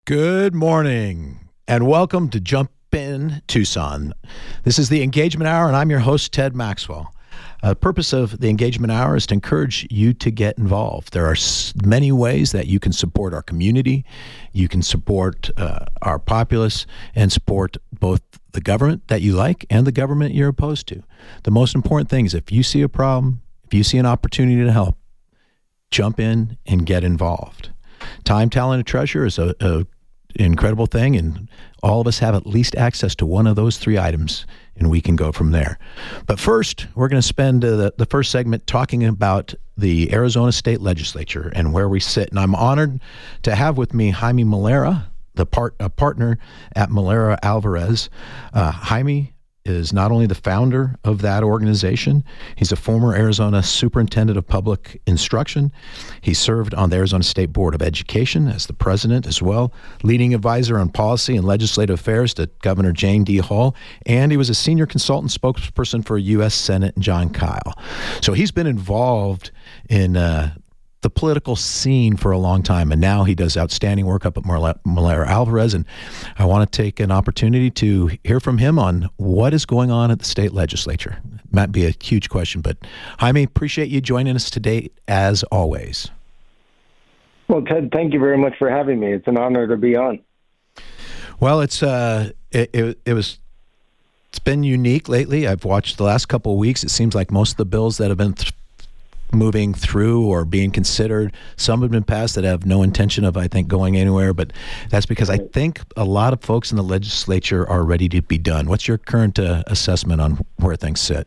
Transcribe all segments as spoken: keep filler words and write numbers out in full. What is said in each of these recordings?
Good morning, and welcome to Jump In Tucson. This is the Engagement Hour, and I'm your host, Ted Maxwell. Uh, the purpose of the Engagement Hour is to encourage you to get involved. There are s- many ways that you can support our community, you can support uh, our populace, and support both the government that you like and the government you're opposed to. The most important thing is if you see a problem, if you see an opportunity to help, jump in and get involved. Time, talent, and treasure is a, a incredible thing, and all of us have at least access to one of those three items, and we can go from there. But first, we're going to spend uh, the, the first segment talking about the Arizona State Legislature and where we sit. And I'm honored to have with me Jaime Molera, the part a partner at Molera Alvarez. Uh, Jaime is not only the founder of that organization, he's a former Arizona Superintendent of Public Instruction. He served on the Arizona State Board of Education as the president as well, leading advisor on policy and legislative affairs to Governor Jane D. Hull, and he was a senior consultant spokesperson for U S Senate Jon Kyl. So he's been involved in uh, the political scene for a long time, and now he does outstanding work up at Molera Alvarez, and I want to take an opportunity to hear from him on what is going on at the state legislature. It might be a huge question, but Jaime, appreciate you joining us today as always. Well, Ted, thank you very much for having me. It's an honor to be on. Well, it's uh, it, it, it was it's been unique lately. I've watched the last couple of weeks. It seems like most of the bills that have been th- moving through or being considered, some have been passed that have no intention of, I think, going anywhere, but that's because I think a lot of folks in the legislature are ready to be done. What's your current uh, assessment on where things sit?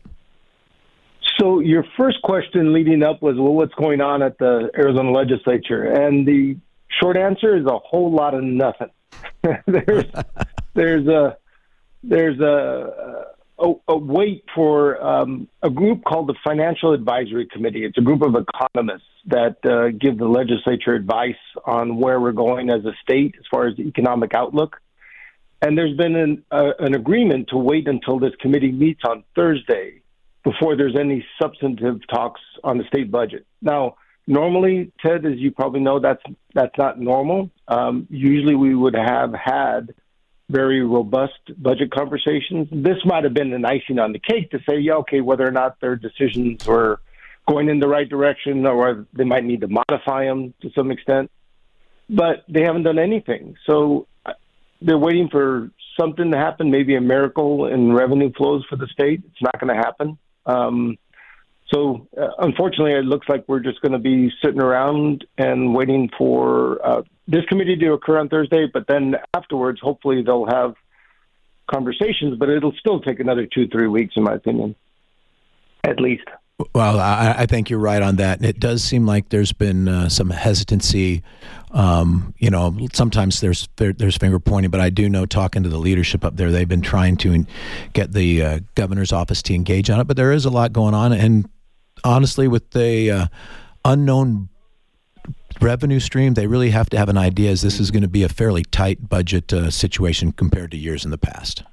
So your first question leading up was, well, what's going on at the Arizona legislature? And the short answer is a whole lot of nothing. there's there's a there's a A, a wait for um, a group called the Financial Advisory Committee. It's a group of economists that uh, give the legislature advice on where we're going as a state as far as the economic outlook. And there's been an, uh, an agreement to wait until this committee meets on Thursday before there's any substantive talks on the state budget. Now, normally, Ted, as you probably know, that's that's not normal. Um, usually we would have had very robust budget conversations. This might have been an icing on the cake to say, yeah, okay, whether or not their decisions were going in the right direction or they might need to modify them to some extent. But they haven't done anything. So they're waiting for something to happen, maybe a miracle in revenue flows for the state. It's not going to happen. Um, so uh, unfortunately, it looks like we're just going to be sitting around and waiting for uh, this committee to occur on Thursday, but then afterwards, hopefully they'll have conversations, but it'll still take another two, three weeks, in my opinion, at least. Well, I, I think you're right on that. It does seem like there's been uh, some hesitancy. Um, you know, sometimes there's there, there's finger pointing, but I do know, talking to the leadership up there, they've been trying to get the uh, governor's office to engage on it, but there is a lot going on. And honestly, with the uh, unknown revenue stream, they really have to have an idea as this is going to be a fairly tight budget uh, situation compared to years in the past.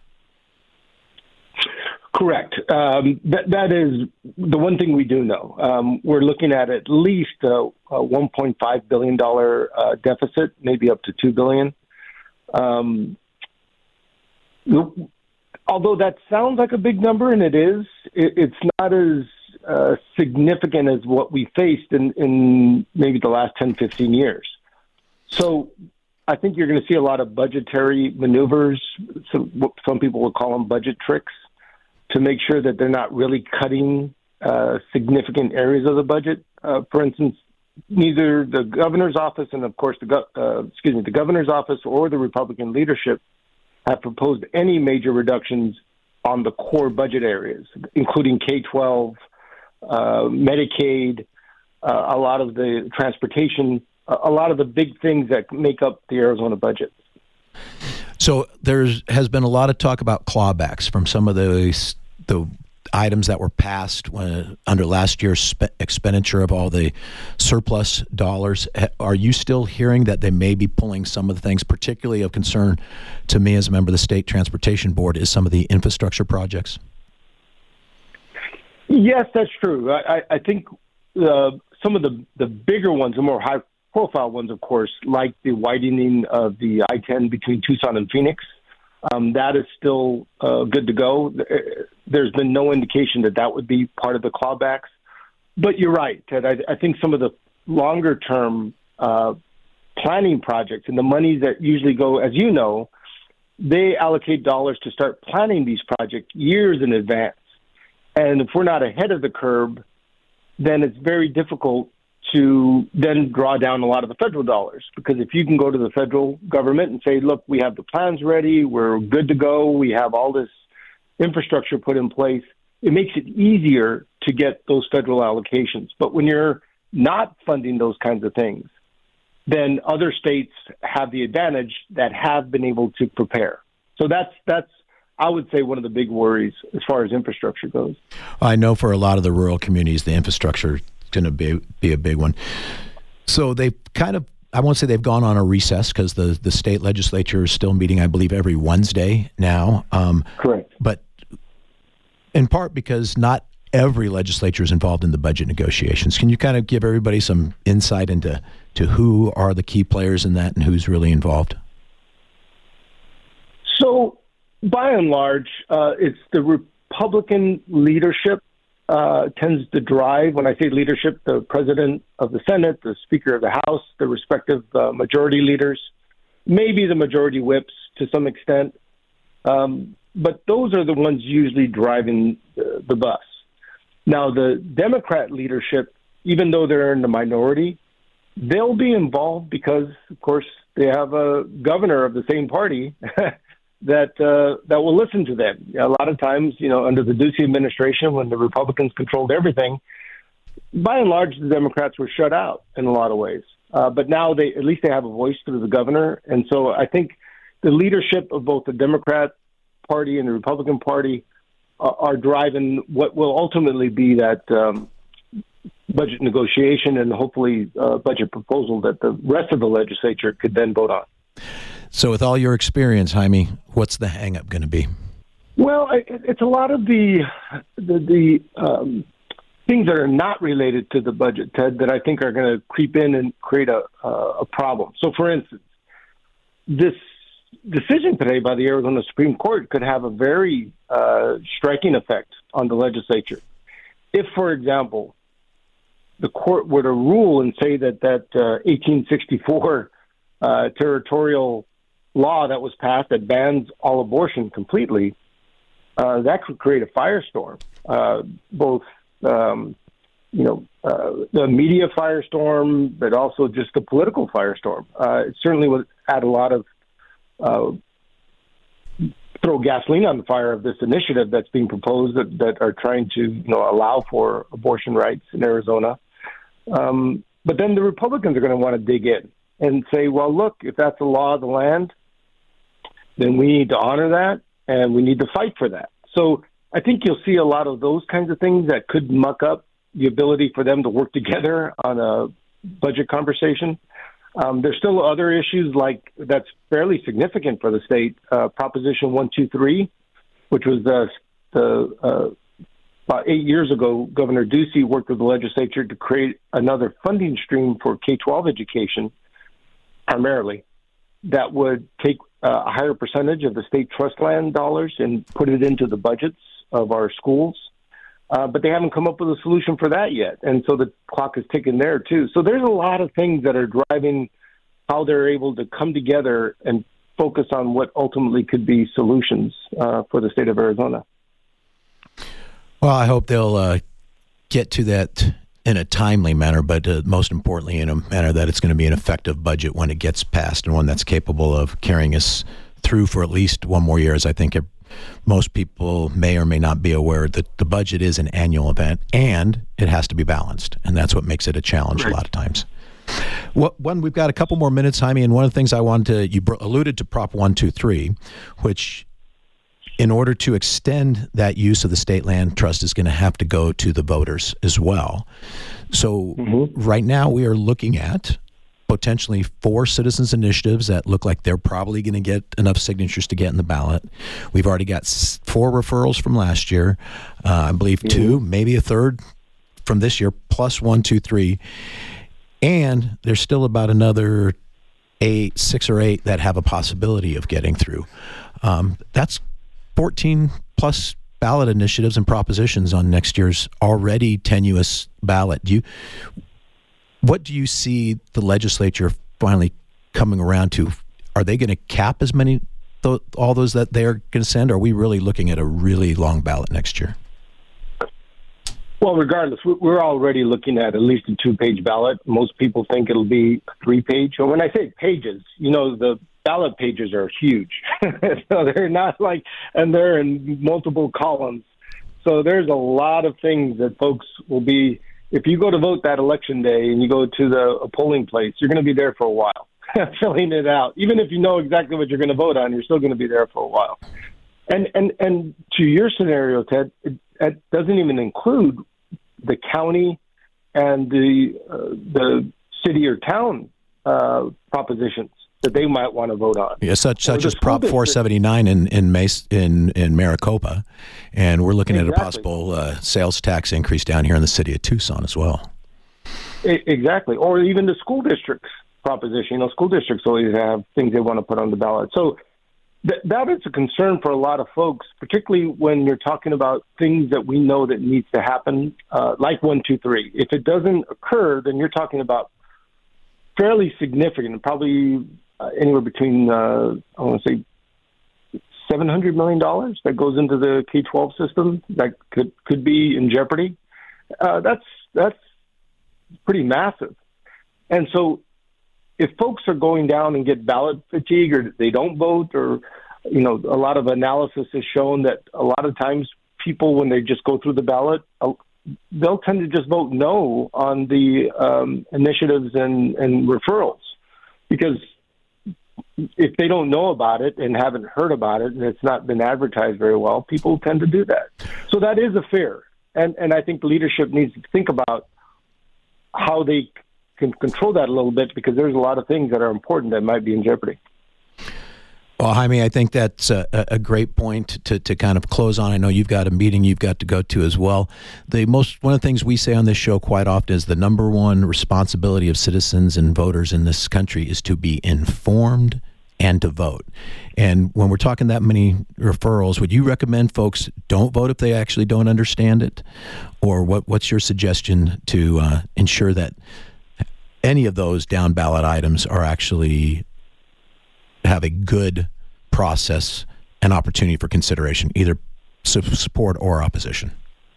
Correct. Um, that that is the one thing we do know. Um, we're looking at at least a, a one point five billion dollars uh, deficit, maybe up to two billion dollars. Um, although that sounds like a big number, and it is, it, it's not as uh, significant as what we faced in, in maybe the last ten, fifteen years. So I think you're going to see a lot of budgetary maneuvers. Some, some people will call them budget tricks, to make sure that they're not really cutting uh, significant areas of the budget. Uh, for instance, neither the governor's office and, of course, the go- uh, excuse me, the governor's office or the Republican leadership have proposed any major reductions on the core budget areas, including K twelve, uh, Medicaid, uh, a lot of the transportation, a lot of the big things that make up the Arizona budget. So there has been a lot of talk about clawbacks from some of the the items that were passed when, under last year's spe- expenditure of all the surplus dollars. Are you still hearing that they may be pulling some of the things, particularly of concern to me as a member of the State Transportation Board, is some of the infrastructure projects? Yes, that's true. I, I think uh, some of the, the bigger ones, the more high profile ones, of course, like the widening of the I ten between Tucson and Phoenix. Um, that is still uh, good to go. There's been no indication that that would be part of the clawbacks. But you're right, Ted. I, I think some of the longer-term uh, planning projects and the monies that usually go, as you know, they allocate dollars to start planning these projects years in advance. And if we're not ahead of the curve, then it's very difficult to then draw down a lot of the federal dollars. Because if you can go to the federal government and say, look, we have the plans ready, we're good to go, we have all this infrastructure put in place, it makes it easier to get those federal allocations. But when you're not funding those kinds of things, then other states have the advantage that have been able to prepare. So that's, that's I would say, one of the big worries as far as infrastructure goes. I know for a lot of the rural communities, the infrastructure is going to be, be a big one. So they've kind of, I won't say they've gone on a recess because the, the state legislature is still meeting, I believe, every Wednesday now. Um, Correct. But in part because not every legislature is involved in the budget negotiations. Can you kind of give everybody some insight into to who are the key players in that and who's really involved? So, by and large, uh, it's the Republican leadership uh, tends to drive. When I say leadership, the president of the Senate, the Speaker of the House, the respective uh, majority leaders, maybe the majority whips to some extent. Um, but those are the ones usually driving the, the bus. Now, the Democrat leadership, even though they're in the minority, they'll be involved because, of course, they have a governor of the same party that uh, that will listen to them. A lot of times, you know, under the Ducey administration, when the Republicans controlled everything, by and large, the Democrats were shut out in a lot of ways. Uh, but now they at least they have a voice through the governor. And so I think the leadership of both the Democrat Party and the Republican Party uh, are driving what will ultimately be that um, budget negotiation and hopefully uh, budget proposal that the rest of the legislature could then vote on. So with all your experience, Jaime, what's the hang-up going to be? Well, it's a lot of the the, the um, things that are not related to the budget, Ted, that I think are going to creep in and create a, a problem. So, for instance, this decision today by the Arizona Supreme Court could have a very uh, striking effect on the legislature. If, for example, the court were to rule and say that that uh, eighteen sixty-four uh, territorial law that was passed that bans all abortion completely, uh, that could create a firestorm. Uh, both, um, you know, uh, the media firestorm, but also just the political firestorm. Uh, it certainly would add a lot of, uh, throw gasoline on the fire of this initiative that's being proposed that, that are trying to, you know, allow for abortion rights in Arizona. Um, but then the Republicans are going to want to dig in and say, well, look, if that's the law of the land, then we need to honor that, and we need to fight for that. So I think you'll see a lot of those kinds of things that could muck up the ability for them to work together on a budget conversation. Um, there's still other issues like that's fairly significant for the state. Uh, Proposition one two three, which was uh, the uh, about eight years ago, Governor Ducey worked with the legislature to create another funding stream for K twelve education, primarily, that would take uh, a higher percentage of the state trust land dollars and put it into the budgets of our schools. Uh, but they haven't come up with a solution for that yet. And so the clock is ticking there, too. So there's a lot of things that are driving how they're able to come together and focus on what ultimately could be solutions uh, for the state of Arizona. Well, I hope they'll uh, get to that in a timely manner, but uh, most importantly, in a manner that it's going to be an effective budget when it gets passed and one that's capable of carrying us through for at least one more year. As I think it, most people may or may not be aware that the budget is an annual event and it has to be balanced, and that's what makes it a challenge right. a lot of times. Well, one, we've got a couple more minutes, Jaime, and one of the things I wanted to, you alluded to Prop one two three, which in order to extend that use of the state land trust is going to have to go to the voters as well. So mm-hmm. right now we are looking at potentially four citizens initiatives that look like they're probably going to get enough signatures to get in the ballot. We've already got four referrals from last year. Uh, I believe mm-hmm. two, maybe a third from this year, plus one, two, three. And there's still about another eight, six or eight that have a possibility of getting through. Um, that's fourteen plus ballot initiatives and propositions on next year's already tenuous ballot. Do you, what do you see the legislature finally coming around to? Are they going to cap as many, th- all those that they're going to send? Or are we really looking at a really long ballot next year? Well, regardless, we're already looking at at least a two-page ballot. Most people think it'll be a three-page. Or when I say pages, you know, the ballot pages are huge. So they're not like, and they're in multiple columns. So there's a lot of things that folks will be, if you go to vote that election day and you go to the polling place, you're going to be there for a while, filling it out. Even if you know exactly what you're going to vote on, you're still going to be there for a while. And and and to your scenario, Ted, it, it doesn't even include the county and the uh, the city or town uh, propositions that they might want to vote on. Yeah, such such as Prop four seventy-nine in in, Mace, in in Maricopa, and we're looking exactly. at a possible uh, sales tax increase down here in the city of Tucson as well. Exactly, or even the school districts proposition. You know, school districts always have things they want to put on the ballot. So th- that is a concern for a lot of folks, particularly when you're talking about things that we know that needs to happen, uh, like one, two, three. If it doesn't occur, then you're talking about fairly significant, probably uh, anywhere between, uh, I want to say, seven hundred million dollars that goes into the K twelve system that could, could be in jeopardy. Uh, that's that's pretty massive. And so if folks are going down and get ballot fatigue or they don't vote, or, you know, a lot of analysis has shown that a lot of times people, when they just go through the ballot, uh, they'll tend to just vote no on the um, initiatives and, and referrals, because if they don't know about it and haven't heard about it and it's not been advertised very well, people tend to do that. So that is a fear. And, and I think leadership needs to think about how they can control that a little bit, because there's a lot of things that are important that might be in jeopardy. Well, Jaime, I think that's a, a great point to, to kind of close on. I know you've got a meeting you've got to go to as well. The most one of the things we say on this show quite often is the number one responsibility of citizens and voters in this country is to be informed and to vote. And when we're talking that many referrals, would you recommend folks don't vote if they actually don't understand it? Or what? what's your suggestion to uh, ensure that any of those down ballot items are actually have a good process and opportunity for consideration, either support or opposition?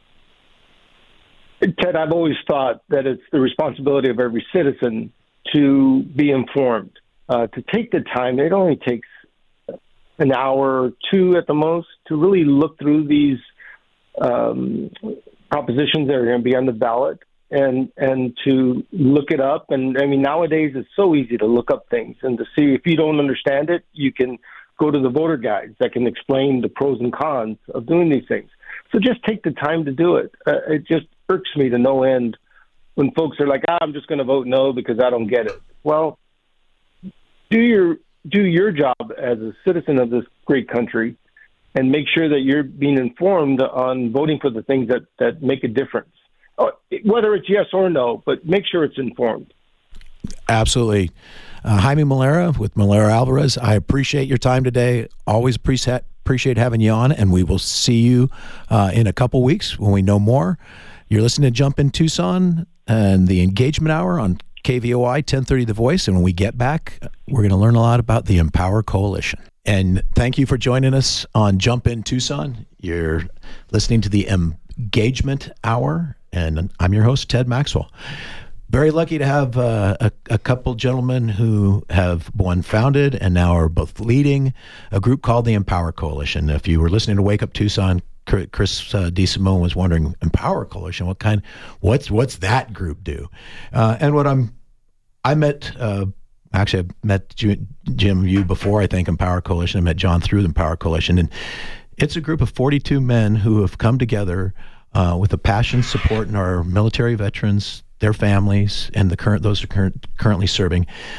Ted, I've always thought that it's the responsibility of every citizen to be informed, uh, to take the time. It only takes an hour or two at the most to really look through these um, propositions that are going to be on the ballot, and and to look it up. And I mean, nowadays it's so easy to look up things and to see. If you don't understand it, you can go to the voter guides that can explain the pros and cons of doing these things. So just take the time to do it. Uh, it just irks me to no end when folks are like, ah, I'm just going to vote no because I don't get it. Well, do your do your job as a citizen of this great country and make sure that you're being informed on voting for the things that, that make a difference. Whether it's yes or no, but make sure it's informed. Absolutely. Uh, Jaime Molera with Molera Alvarez, I appreciate your time today. Always appreciate appreciate having you on, and we will see you uh, in a couple weeks when we know more. You're listening to Jump in Tucson and the Engagement Hour on K V O I ten thirty The Voice, and when we get back, we're going to learn a lot about the Empower Coalition. And thank you for joining us on Jump in Tucson. You're listening to the Engagement Hour, and I'm your host, Ted Maxwell. Very lucky to have uh, a, a couple gentlemen who have one founded and now are both leading a group called the Empower Coalition. If you were listening to Wake Up Tucson, Chris uh, DeSimone was wondering, Empower Coalition, what kind, what's what's that group do? Uh, and what I'm, I met, uh, actually I met Jim, you before, I think, Empower Coalition. I met John through the Empower Coalition. And it's a group of forty-two men who have come together uh, with a passion supporting our military veterans, their families, and the current those who are current, currently serving.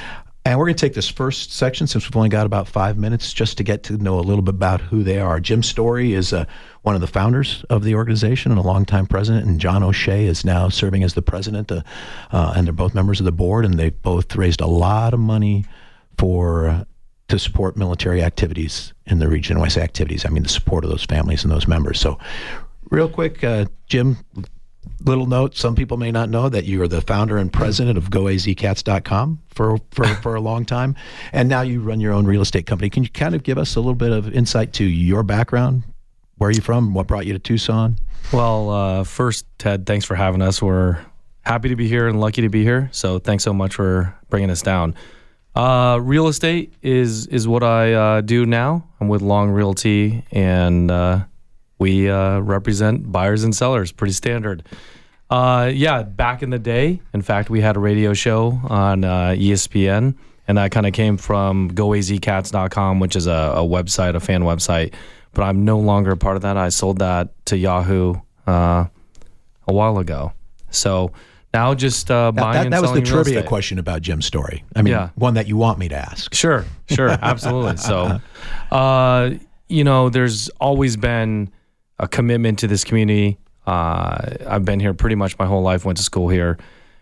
And we're going to take this first section, since we've only got about five minutes, just to get to know a little bit about who they are. Jim Story is uh, one of the founders of the organization and a longtime president, and John O'Shea is now serving as the president, uh, uh, and they're both members of the board, and they've both raised a lot of money for uh, to support military activities in the region. When I say activities, I mean the support of those families and those members. So real quick, uh, Jim, little note, some people may not know that you are the founder and president of go a z cats dot com for, for, for a long time, and now you run your own real estate company. Can you kind of give us a little bit of insight to your background? Where are you from? What brought you to Tucson? Well, uh, first, Ted, thanks for having us. We're happy to be here and lucky to be here, so thanks so much for bringing us down. Uh, real estate is is what I uh, do now. I'm with Long Realty, and uh, we uh, represent buyers and sellers, pretty standard. Uh, yeah, back in the day, in fact, we had a radio show on uh, E S P N, and that kind of came from go a z cats dot com, which is a, a website, a fan website. But I'm no longer a part of that. I sold that to Yahoo uh, a while ago. So now just uh, buying that, and that was selling the real trivia estate. question about Jim's story. I mean, Yeah. one that you want me to ask. Sure, sure, absolutely. So, uh, you know, there's always been a commitment to this community. Uh, I've been here pretty much my whole life, went to school here.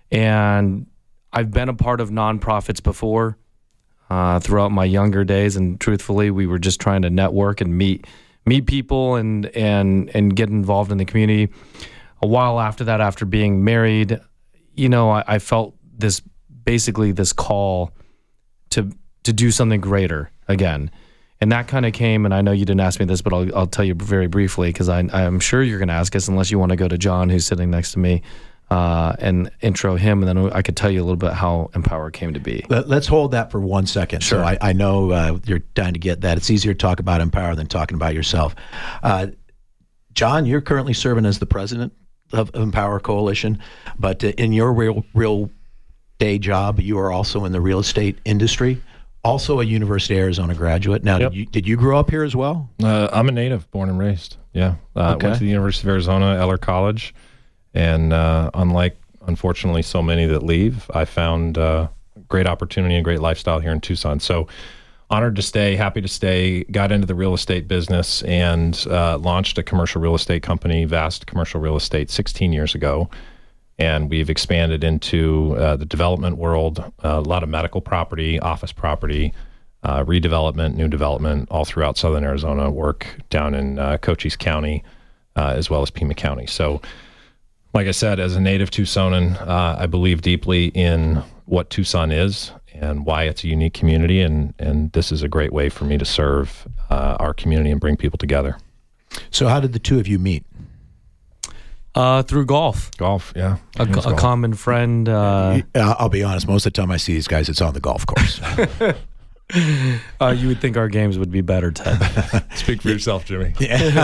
And I've been a part of nonprofits before uh, throughout my younger days. And truthfully, we were just trying to network and meet meet people and, and, and get involved in the community. A while after that, after being married, you know, I, I felt this, basically this call to to do something greater again. And that kind of came, and I know you didn't ask me this, but I'll, I'll tell you very briefly, because I'm sure you're going to ask us, unless you want to go to John, who's sitting next to me, uh, and intro him, and then I could tell you a little bit how Empower came to be. Let, let's hold that for one second. Sure. So I, I know uh, you're trying to get that. It's easier to talk about Empower than talking about yourself. Uh, John, you're currently serving as the president of Empower Coalition, but uh, in your real real day job, you are also in the real estate industry. Also a University of Arizona graduate. Now, Yep. did you did you grow up here as well? Uh, I'm a native, born and raised. Yeah. Uh, Okay. Went to the University of Arizona, Eller College. And uh, unlike, unfortunately, so many that leave, I found uh, great opportunity and great lifestyle here in Tucson. So honored to stay, happy to stay, got into the real estate business and uh, launched a commercial real estate company, Vast Commercial Real Estate, sixteen years ago. And we've expanded into uh, the development world, uh, a lot of medical property, office property, uh, redevelopment, new development, all throughout Southern Arizona, work down in uh, Cochise County, uh, as well as Pima County. So, like I said, as a native Tucsonan, uh, I believe deeply in what Tucson is and why it's a unique community. And, and this is a great way for me to serve uh, our community and bring people together. So how did the two of you meet? Uh, through golf. Golf, yeah. A, It's a golf. common friend. Uh, Uh, I'll be honest, most of the time I see these guys, it's on the golf course. uh, you would think our games would be better, Ted. Speak for yourself, Jimmy.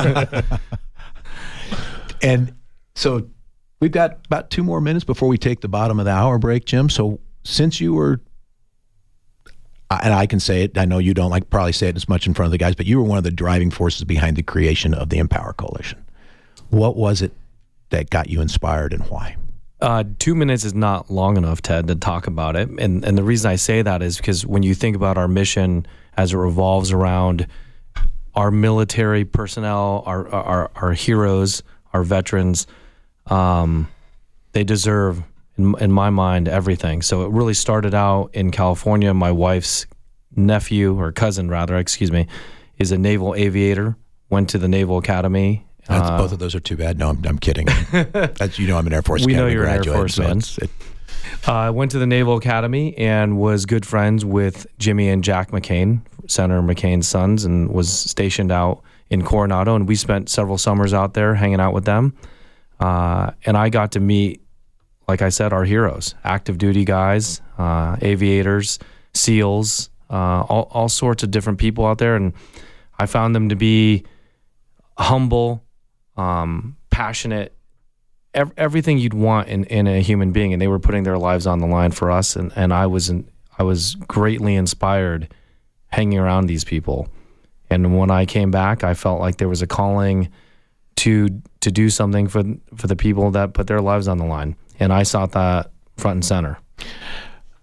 And so we've got about two more minutes before we take the bottom of the hour break, Jim. So since you were, and I can say it, I know you don't like probably say it as much in front of the guys, but you were one of the driving forces behind the creation of the Empower Coalition. What was it that got you inspired, and why? Uh, two minutes is not long enough, Ted, to talk about it. And and the reason I say that is because when you think about our mission as it revolves around our military personnel, our our, our heroes, our veterans, um, they deserve, in, in my mind, everything. So it really started out in California. My wife's nephew, or cousin rather, excuse me, is a naval aviator, went to the Naval Academy. That's, Uh, both of those are too bad. No, I'm, I'm kidding. That's, you know, I'm an Air Force We know Academy you're an Air graduate. Force so man. it's- it- I uh, went to the Naval Academy and was good friends with Jimmy and Jack McCain, Senator McCain's sons, and was stationed out in Coronado. And we spent several summers out there hanging out with them. Uh, and I got to meet, like I said, our heroes, active duty guys, uh, aviators, SEALs, uh, all, all sorts of different people out there. And I found them to be humble, um, passionate, ev- everything you'd want in, in a human being, and they were putting their lives on the line for us. And, and I was in, I was greatly inspired hanging around these people. And when I came back, I felt like there was a calling to to do something for for the people that put their lives on the line, and I sought that front and center.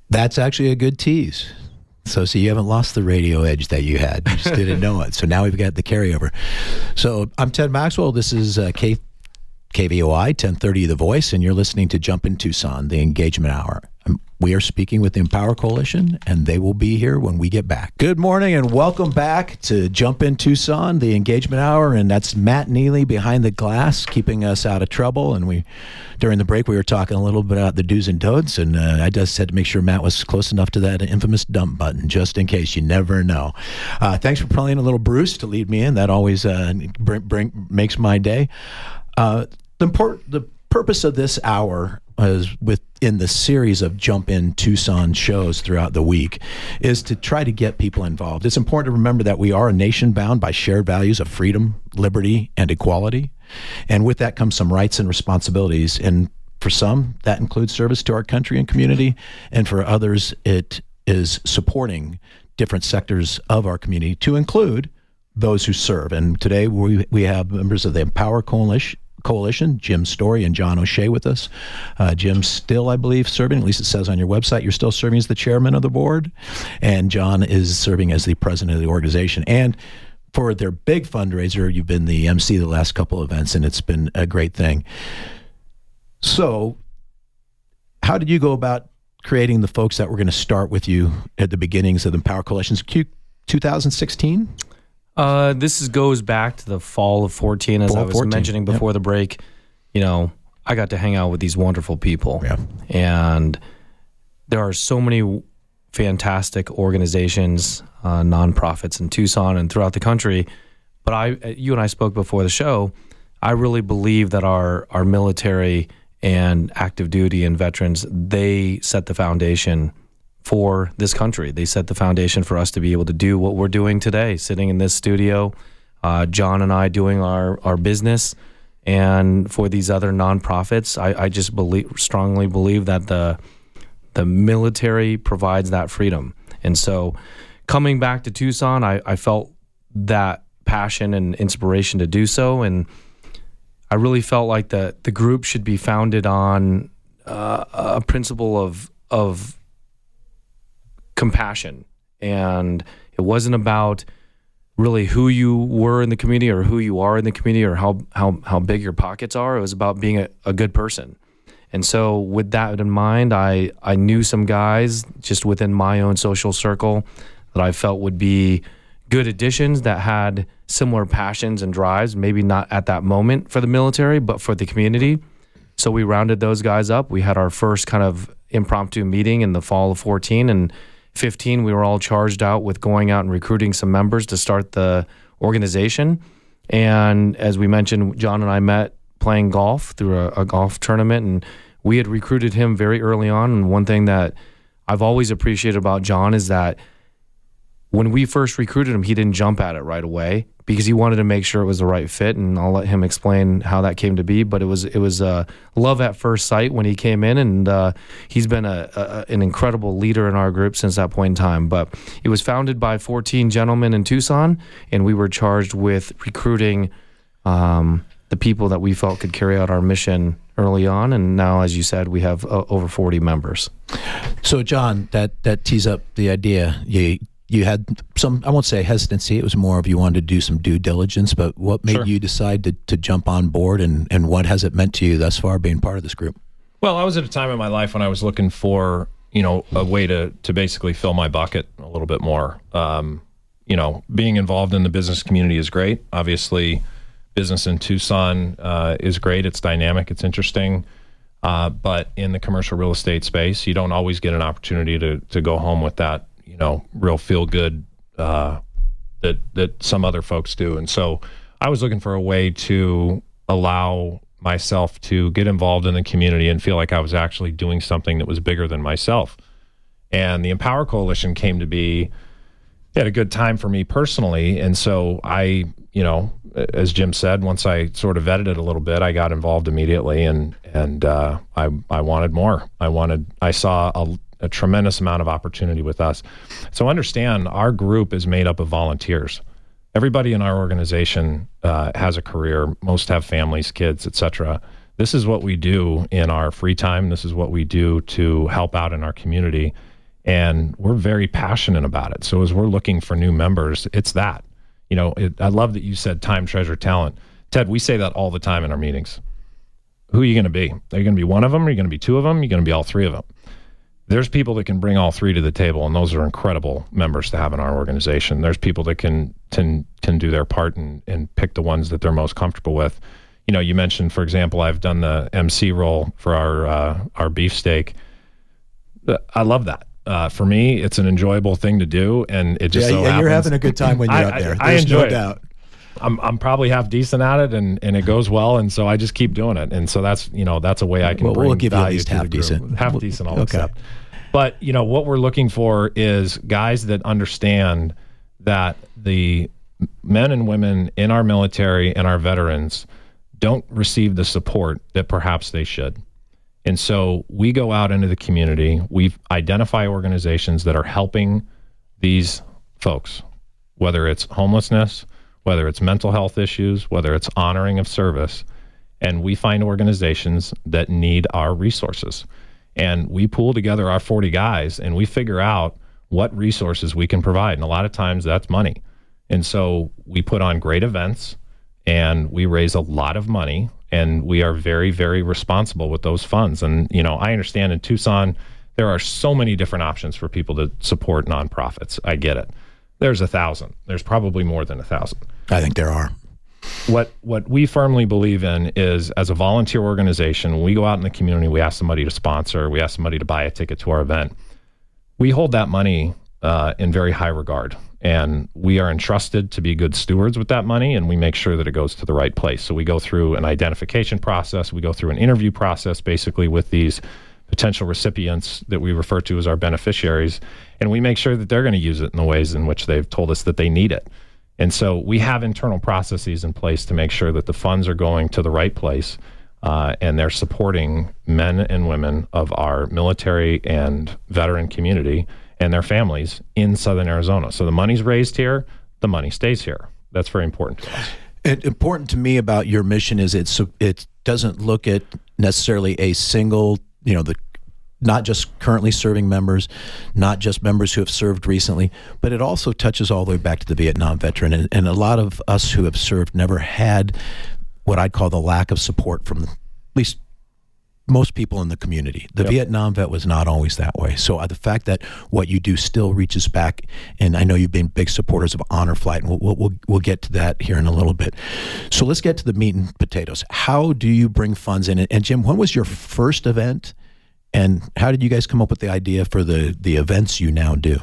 That's actually a good tease. So, see, you haven't lost the radio edge that you had. You just didn't know it. So now we've got the carryover. So I'm Ted Maxwell. This is uh, K- KVOI ten thirty The Voice, and you're listening to Jump in Tucson, the Engagement Hour. Um, we are speaking with the Empower Coalition, and they will be here when we get back. Good morning, and welcome back to Jump in Tucson, the Engagement Hour, and that's Matt Neely behind the glass, keeping us out of trouble. And we, during the break, we were talking a little bit about the do's and don'ts, and uh, I just had to make sure Matt was close enough to that infamous dump button, just in case. You never know. Uh, thanks for playing a little Bruce to lead me in. That always uh, bring, bring, makes my day. Uh, the, import, the purpose of this hour is within the series of Jump in Tucson shows throughout the week is to try to get people involved. It's important to remember that we are a nation bound by shared values of freedom, liberty, and equality. And with that comes some rights and responsibilities. And for some, that includes service to our country and community. And for others, it is supporting different sectors of our community, to include those who serve. And today we we have members of the Empower Coalition, Coalition, Jim Story and John O'Shea with us. Uh, Jim's still, I believe, serving, at least it says on your website, you're still serving as the chairman of the board. And John is serving as the president of the organization. And for their big fundraiser, you've been the M C the last couple of events, and it's been a great thing. So how did you go about creating the folks that were going to start with you at the beginnings of the Empower Coalition's Q two thousand sixteen? Uh, this is, goes back to the fall of fourteen, as Fall I was fourteen, mentioning before yep. the break. You know, I got to hang out with these wonderful people. Yeah. And there are so many fantastic organizations, uh, nonprofits in Tucson and throughout the country. But I, you and I spoke before the show. I really believe that our, our military and active duty and veterans, they set the foundation for this country. They set the foundation for us to be able to do what we're doing today, sitting in this studio, uh, John and I doing our, our business. And for these other nonprofits, I, I just believe, strongly believe that the the military provides that freedom. And so coming back to Tucson, I, I felt that passion and inspiration to do so. And I really felt like the, the group should be founded on uh, a principle of of compassion. And it wasn't about really who you were in the community or who you are in the community or how how, how big your pockets are. It was about being a, a good person. And so with that in mind, I, I knew some guys just within my own social circle that I felt would be good additions that had similar passions and drives, maybe not at that moment for the military, but for the community. So we rounded those guys up. We had our first kind of impromptu meeting in the fall of fourteen, and fifteen, we were all charged out with going out and recruiting some members to start the organization. And as we mentioned, John and I met playing golf through a, a golf tournament, and we had recruited him very early on. And one thing that I've always appreciated about John is that when we first recruited him, he didn't jump at it right away because he wanted to make sure it was the right fit, and I'll let him explain how that came to be. But it was it was uh, love at first sight when he came in, and uh, he's been a, a an incredible leader in our group since that point in time. But it was founded by fourteen gentlemen in Tucson, and we were charged with recruiting um, the people that we felt could carry out our mission early on. And now, as you said, we have uh, over forty members. So, John, that, that tees up the idea. You You had some, I won't say hesitancy, it was more of you wanted to do some due diligence, but what made Sure. you decide to, to jump on board, and, and what has it meant to you thus far being part of this group? Well, I was at a time in my life when I was looking for, you know, a way to to basically fill my bucket a little bit more. Um, you know, being involved in the business community is great. Obviously, business in Tucson uh, is great. It's dynamic. It's interesting. Uh, but in the commercial real estate space, you don't always get an opportunity to to go home with that, you know, real feel good uh, that that some other folks do. And so I was looking for a way to allow myself to get involved in the community and feel like I was actually doing something that was bigger than myself. And the Empower Coalition came to be at a good time for me personally. And so I, you know, as Jim said, once I sort of vetted it a little bit, I got involved immediately, and and uh, I I wanted more. I wanted. I saw a a tremendous amount of opportunity with us. So understand, our group is made up of volunteers. Everybody in our organization uh, has a career. Most have families, kids, et cetera. This is what we do in our free time. This is what we do to help out in our community. And we're very passionate about it. So as we're looking for new members, it's that. You know, it, I love that you said time, treasure, talent. Ted, we say that all the time in our meetings. Who are you going to be? Are you going to be one of them? Are you going to be two of them? Are you going to be all three of them? There's people that can bring all three to the table, and those are incredible members to have in our organization. There's people that can can, can do their part and, and pick the ones that they're most comfortable with. You know, you mentioned, for example, I've done the M C role for our uh, our beefsteak. I love that. Uh, for me, it's an enjoyable thing to do, and it just yeah, so yeah happens. You're having a good time when you're I, up there. I, There's I enjoy no it. doubt. I'm I'm probably half decent at it, and, and it goes well, and so I just keep doing it, and so that's you know that's a way I can Well, bring we'll give you at value least to the half group. decent. Half We'll- decent, I'll okay. accept. But you know what we're looking for is guys that understand that the men and women in our military and our veterans don't receive the support that perhaps they should. And so we go out into the community, we identify organizations that are helping these folks, whether it's homelessness, whether it's mental health issues, whether it's honoring of service, and we find organizations that need our resources. And we pool together our forty guys and we figure out what resources we can provide. And a lot of times that's money. And so we put on great events and we raise a lot of money, and we are very, very responsible with those funds. And, you know, I understand in Tucson, there are so many different options for people to support nonprofits. I get it. There's a thousand. There's probably more than a thousand. I think there are. What what we firmly believe in is, as a volunteer organization, when we go out in the community, we ask somebody to sponsor, we ask somebody to buy a ticket to our event. We hold that money uh, in very high regard, and we are entrusted to be good stewards with that money, and we make sure that it goes to the right place. So we go through an identification process, we go through an interview process, basically with these potential recipients that we refer to as our beneficiaries, and we make sure that they're going to use it in the ways in which they've told us that they need it. And so we have internal processes in place to make sure that the funds are going to the right place, uh, and they're supporting men and women of our military and veteran community and their families in Southern Arizona. So the money's raised here, the money stays here. That's very important to us. It, important to me about your mission is it's it doesn't look at necessarily a single, you know, the not just currently serving members, not just members who have served recently, but it also touches all the way back to the Vietnam veteran. And, and a lot of us who have served never had what I'd call the lack of support from at least most people in the community. The Yep. Vietnam vet was not always that way. So uh, the fact that what you do still reaches back, and I know you've been big supporters of Honor Flight, and we'll, we'll, we'll get to that here in a little bit. So let's get to the meat and potatoes. How do you bring funds in? And Jim, when was your first event? And how did you guys come up with the idea for the, the events you now do?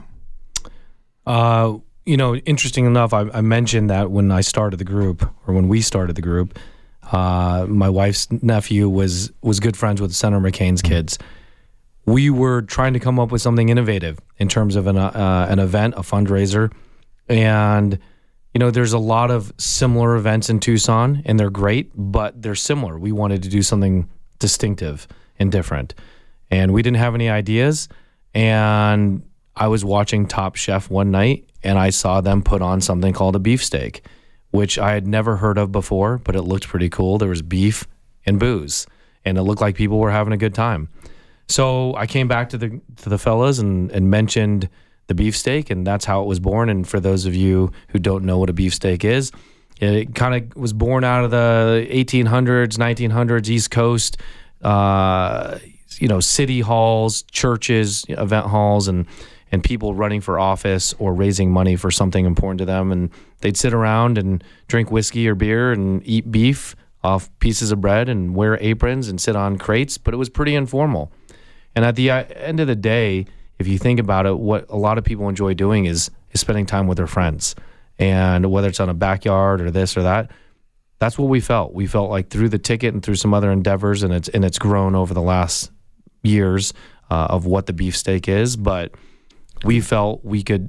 Uh, you know, interesting enough, I, I mentioned that when I started the group, or when we started the group, uh, my wife's nephew was was good friends with Senator McCain's kids. We were trying to come up with something innovative in terms of an uh, an event, a fundraiser, and you know, there's a lot of similar events in Tucson, and they're great, but they're similar. We wanted to do something distinctive and different. And we didn't have any ideas. And I was watching Top Chef one night, and I saw them put on something called a beefsteak, which I had never heard of before, but it looked pretty cool. There was beef and booze, and it looked like people were having a good time. So I came back to the to the fellas and, and mentioned the beefsteak, and that's how it was born. And for those of you who don't know what a beefsteak is, it kind of was born out of the eighteen hundreds, nineteen hundreds, East Coast, uh, you know, city halls, churches, event halls, and and people running for office or raising money for something important to them. And they'd sit around and drink whiskey or beer and eat beef off pieces of bread and wear aprons and sit on crates, but it was pretty informal. And at the end of the day, if you think about it, what a lot of people enjoy doing is, is spending time with their friends. And whether it's on a backyard or this or that, that's what we felt. We felt like through the ticket and through some other endeavors, and it's and it's grown over the last years uh, of what the beefsteak is, but we felt we could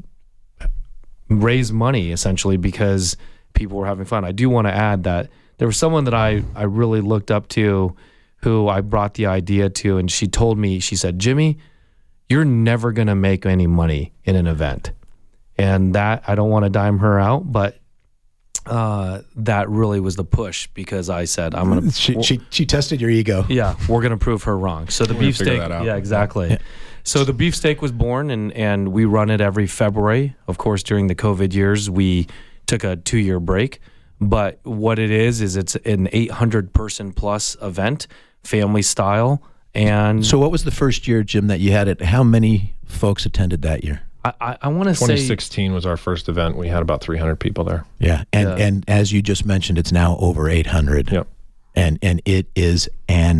raise money essentially because people were having fun. I do want to add that there was someone that I, I really looked up to who I brought the idea to, and she told me, she said, Jimmy, you're never going to make any money in an event. And that, I don't want to dime her out, but uh, that really was the push because I said, I'm going to... She, she, she tested your ego. Yeah, we're going to prove her wrong. So the We're gonna figure beefsteak... that out. Yeah, exactly. Yeah. So the beefsteak was born, and, and we run it every February. Of course, during the COVID years, we took a two-year break. But what it is, is it's an eight hundred person plus event, family style. And So what was the first year, Jim, that you had it? How many folks attended that year? I, I, I want to say... twenty sixteen was our first event. We had about three hundred people there. Yeah. And, Yeah. and as you just mentioned, it's now over eight hundred. Yep. And, and it is an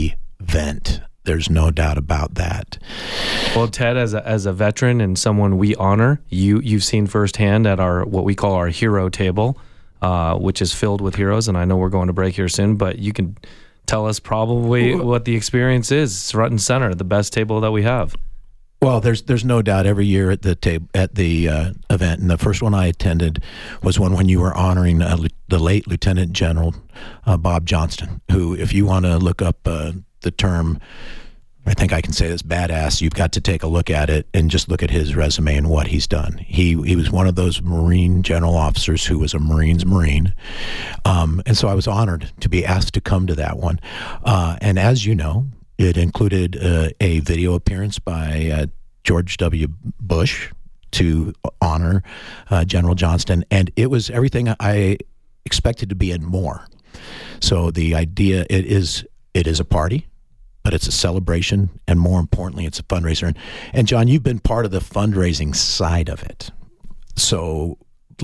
event. There's no doubt about that. Well, Ted, as a, as a veteran and someone we honor, you, you've seen firsthand at our what we call our hero table, uh, which is filled with heroes. And I know we're going to break here soon, but you can tell us probably what the experience is. It's front and center, the best table that we have. Well, there's there's no doubt every year at the table at the uh, event, and the first one I attended was one when you were honoring uh, the late Lieutenant General uh, Bob Johnston, who, if you want to look up uh, the term, I think I can say this, badass, you've got to take a look at it and just look at his resume and what he's done. He he was one of those Marine general officers who was a Marine's Marine, um, and so I was honored to be asked to come to that one. Uh, and as you know, it included uh, a video appearance by uh, George W. Bush to honor uh, General Johnston, and it was everything I expected to be and more. So the idea, it is it is a party, but it's a celebration, and more importantly, it's a fundraiser. And, and John, you've been part of the fundraising side of it. So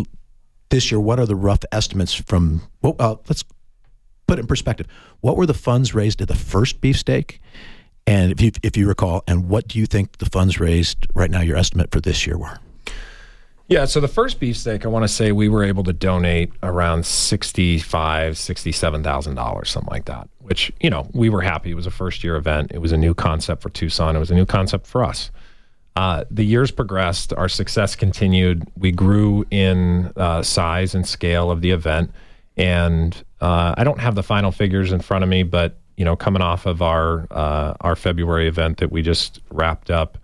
this year, what are the rough estimates from, well, uh, let's put it in perspective. What were the funds raised at the first beefsteak? And if you, if you recall, and what do you think the funds raised right now, your estimate for this year were? Yeah, so the first beefsteak, I want to say we were able to donate around sixty-five thousand dollars, sixty-seven thousand dollars, something like that, which, you know, we were happy. It was a first-year event. It was a new concept for Tucson. It was a new concept for us. Uh, the years progressed. Our success continued. We grew in uh, size and scale of the event. And uh, I don't have the final figures in front of me, but, you know, coming off of our uh, our February event that we just wrapped up,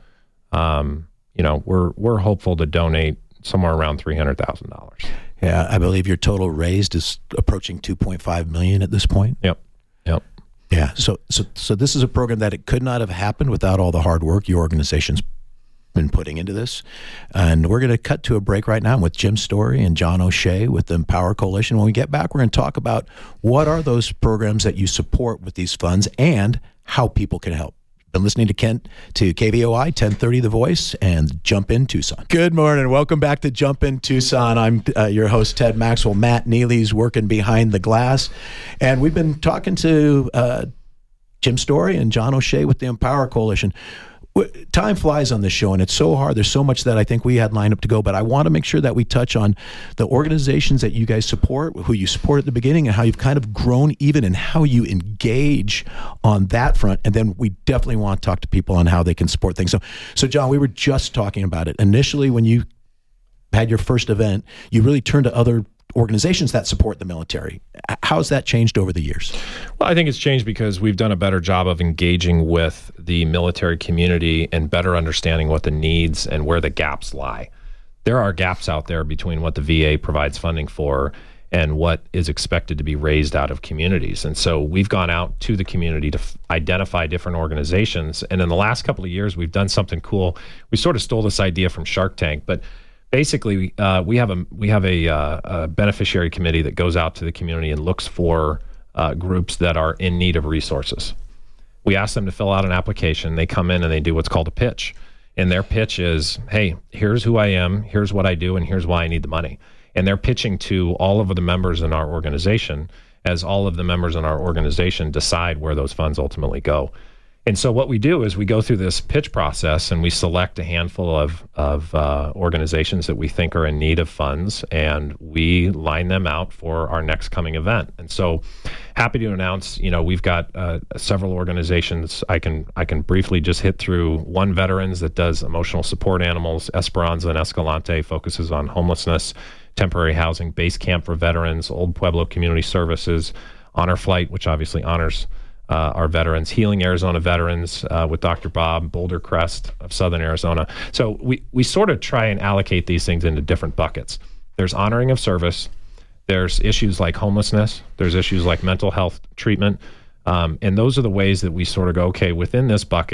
um, you know, we're we're hopeful to donate somewhere around three hundred thousand dollars. Yeah, I believe your total raised is approaching two point five million dollars at this point. Yep. Yep. Yeah. So, so, so this is a program that it could not have happened without all the hard work your organization's been putting into this. And we're going to cut to a break right now with Jim Story and John O'Shea with the Empower Coalition. When we get back, we're going to talk about what are those programs that you support with these funds and how people can help. Been listening to Kent to K V O I ten thirty The Voice and Jump in Tucson. Good morning. Welcome back to Jump in Tucson. I'm uh, your host, Ted Maxwell. Matt Neely's working behind the glass. And we've been talking to uh, Jim Story and John O'Shea with the Empower Coalition. Time flies on this show, and it's so hard. There's so much that I think we had lined up to go, but I want to make sure that we touch on the organizations that you guys support, who you support at the beginning, and how you've kind of grown even and how you engage on that front. And then we definitely want to talk to people on how they can support things. So, so John, we were just talking about it. Initially, when you had your first event, you really turned to other organizations that support the military. How has that changed over the years? Well, I think it's changed because we've done a better job of engaging with the military community and better understanding what the needs and where the gaps lie. There are gaps out there between what the V A provides funding for and what is expected to be raised out of communities. And so we've gone out to the community to f- identify different organizations. And in the last couple of years, we've done something cool. We sort of stole this idea from Shark Tank, but basically, uh, we have a we have a, uh, a beneficiary committee that goes out to the community and looks for uh, groups that are in need of resources. We ask them to fill out an application. They come in and they do what's called a pitch. And their pitch is, hey, here's who I am, here's what I do, and here's why I need the money. And they're pitching to all of the members in our organization as all of the members in our organization decide where those funds ultimately go. And so what we do is we go through this pitch process and we select a handful of, of uh, organizations that we think are in need of funds, and we line them out for our next coming event. And so happy to announce, you know, we've got uh, several organizations. I can I can briefly just hit through One Veterans that does emotional support animals. Esperanza and Escalante focuses on homelessness, temporary housing. Base Camp for Veterans, Old Pueblo Community Services, Honor Flight, which obviously honors Uh, our veterans, Healing Arizona Veterans uh, with Doctor Bob, Boulder Crest of Southern Arizona. So we, we sort of try and allocate these things into different buckets. There's honoring of service. There's issues like homelessness. There's issues like mental health treatment. Um, and those are the ways that we sort of go, okay, within this bucket,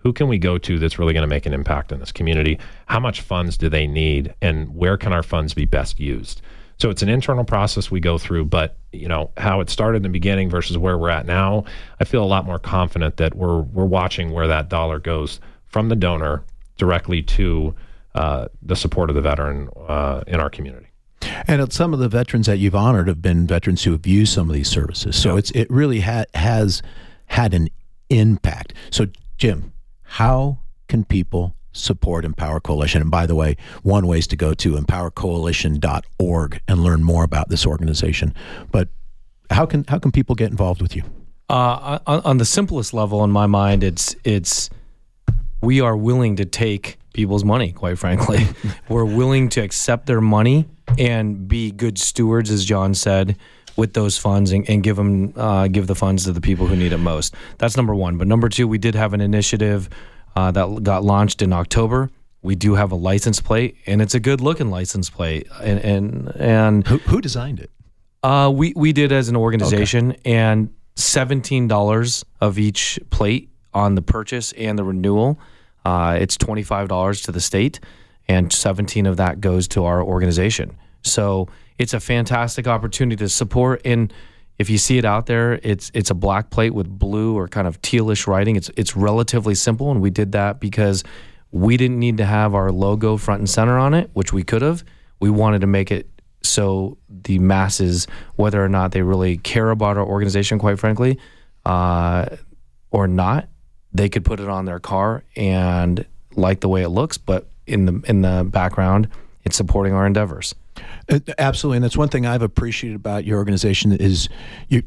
Who can we go to that's really going to make an impact in this community? How much funds do they need? And where can our funds be best used? So it's an internal process we go through, but you know how it started in the beginning versus where we're at now, I feel a lot more confident that we're we're watching where that dollar goes from the donor directly to uh, the support of the veteran uh, in our community. And some of the veterans that you've honored have been veterans who have used some of these services. So yeah. it's it really ha- has had an impact. So Jim, how can people support Empower Coalition? And by the way, one way is to go to empower coalition dot org and learn more about this organization. But how can how can people get involved with you? Uh, on, on the simplest level, in my mind, it's it's we are willing to take people's money. Quite frankly, we're willing to accept their money and be good stewards, as John said, with those funds and, and give them uh, give the funds to the people who need it most. That's number one. But number two, we did have an initiative Uh, that got launched in October. We do have a license plate, and it's a good-looking license plate. And and, and who, who designed it? Uh, we we did as an organization, okay. And seventeen dollars of each plate on the purchase and the renewal. Uh, it's twenty-five dollars to the state, and seventeen of that goes to our organization. So it's a fantastic opportunity to support. And if you see it out there, it's it's a black plate with blue or kind of tealish writing. It's it's relatively simple, and we did that because we didn't need to have our logo front and center on it, which we could have. We wanted to make it so the masses, whether or not they really care about our organization, quite frankly, uh, or not, they could put it on their car and like the way it looks, but in the in the background, it's supporting our endeavors. Uh, absolutely, and that's one thing I've appreciated about your organization is you.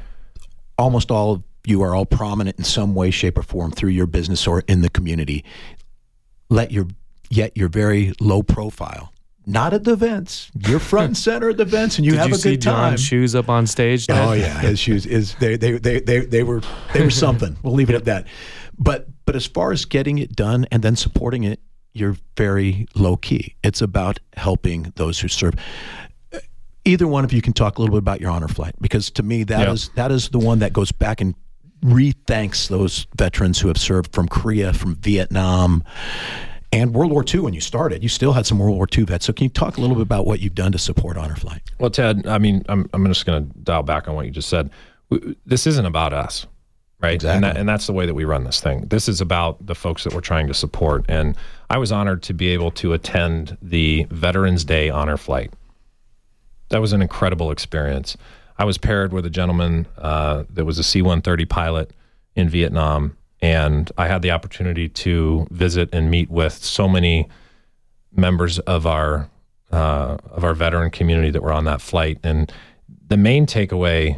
Almost all of you are all prominent in some way, shape, or form through your business or in the community. Let your yet you're very low profile. Not at the events. You're front and center at the events, and you Did have you a good see time. John's shoes up on stage? Then? Oh yeah, his shoes is they they, they they they were they were something. We'll leave it at that. But but as far as getting it done and then supporting it, you're very low key. It's about helping those who serve. Either one of you can talk a little bit about your honor flight, because to me that yeah. is that is the one that goes back and re-thanks those veterans who have served from Korea, from Vietnam, and World War Two when you started. You still had some World War Two vets. So can you talk a little bit about what you've done to support honor flight? Well, Ted, I mean, I'm I'm just going to dial back on what you just said. This isn't about us, right? Exactly. And, that, and that's the way that we run this thing. This is about the folks that we're trying to support. And I was honored to be able to attend the Veterans Day honor flight. That was an incredible experience. I was paired with a gentleman uh, that was a C one thirty pilot in Vietnam, and I had the opportunity to visit and meet with so many members of our uh, of our veteran community that were on that flight. And the main takeaway,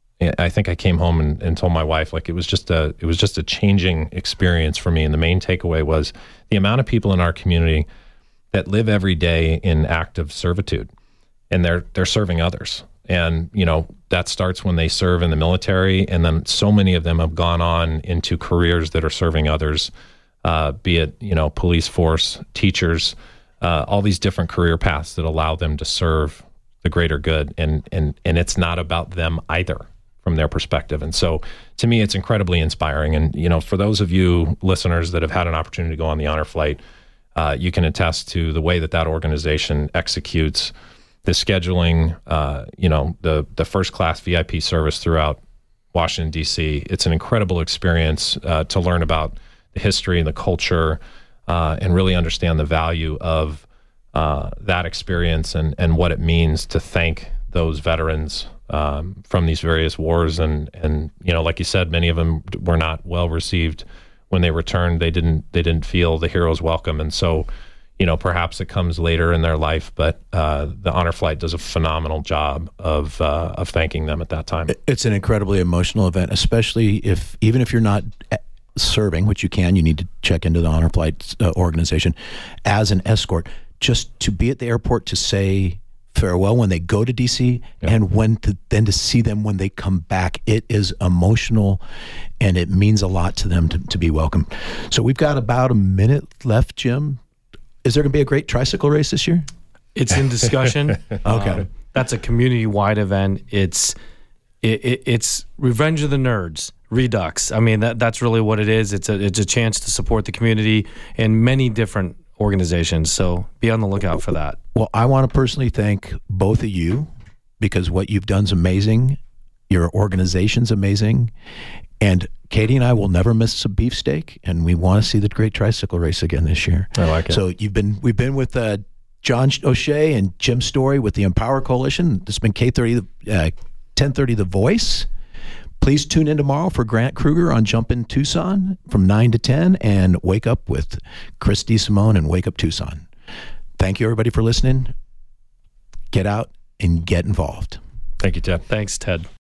I think I came home and, and told my wife, like it was just a it was just a changing experience for me. And the main takeaway was the amount of people in our community that live every day in active servitude, and they're they're serving others. And you know that starts when they serve in the military, and then so many of them have gone on into careers that are serving others, uh, be it you know police force, teachers, uh, all these different career paths that allow them to serve the greater good. And and and it's not about them either, from their perspective. And so to me, it's incredibly inspiring. And, you know, for those of you listeners that have had an opportunity to go on the honor flight, uh, you can attest to the way that that organization executes the scheduling, uh, you know, the, the first class V I P service throughout Washington, D C. It's an incredible experience uh, to learn about the history and the culture uh, and really understand the value of uh, that experience and, and what it means to thank those veterans Um, from these various wars. And, and, you know, like you said, many of them were not well received when they returned. They didn't, they didn't feel the hero's welcome. And so, you know, perhaps it comes later in their life, but uh, the honor flight does a phenomenal job of, uh, of thanking them at that time. It's an incredibly emotional event, especially if, even if you're not serving, which you can, you need to check into the honor flight uh, organization as an escort, just to be at the airport to say farewell when they go to D C, yeah. and when to, then to see them when they come back. It is emotional, and it means a lot to them to, to be welcomed. So we've got about a minute left, Jim. Is there going to be a great tricycle race this year? It's in discussion. Okay. Um, that's a community-wide event. It's it, it, it's Revenge of the Nerds, Redux. I mean, that that's really what it is. It's a it's a chance to support the community and many different organizations. So be on the lookout for that. Well, I want to personally thank both of you because what you've done is amazing. Your organization's amazing. And Katie and I will never miss a beefsteak, and we want to see the Great Tricycle Race again this year. I like it. So you've been we've been with uh, John O'Shea and Jim Story with the Empower Coalition. This has been K thirty, uh, ten thirty The Voice. Please tune in tomorrow for Grant Kruger on Jump in Tucson from nine to ten, and Wake Up with Chris DeSimone and Wake Up Tucson. Thank you, everybody, for listening. Get out and get involved. Thank you, Ted. Thanks, Ted.